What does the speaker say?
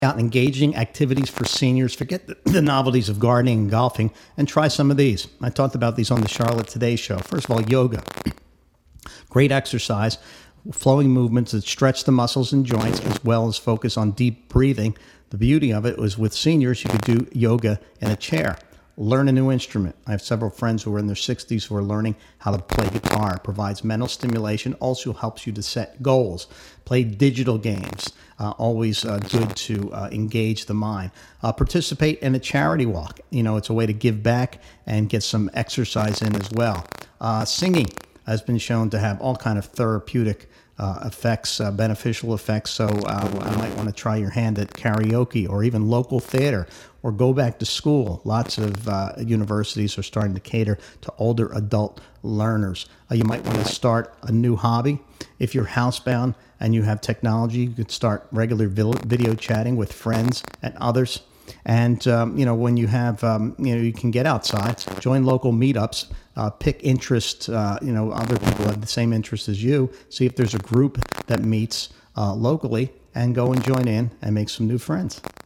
Out engaging activities for seniors. Forget the novelties of gardening and golfing and try some of these. I talked about these on the Charlotte Today show. First of all, yoga. Great exercise, flowing movements that stretch the muscles and joints as well as focus on deep breathing. The beauty of it was with seniors, you could do yoga in a chair. Learn a new instrument. I have several friends who are in their 60s who are learning how to play guitar. It provides mental stimulation, also helps you to set goals. Play digital games. Always good to engage the mind. Participate in a charity walk. You know, it's a way to give back and get some exercise in as well. Singing has been shown to have all kind of therapeutic effects, beneficial effects. So I might want to try your hand at karaoke or even local theater or go back to school. Lots of universities are starting to cater to older adult learners. You might want to start a new hobby. If you're housebound and you have technology, you could start regular video chatting with friends and others. And, when you have, you can get outside, join local meetups, pick interest, other people have the same interest as you. See if there's a group that meets locally and go and join in and make some new friends.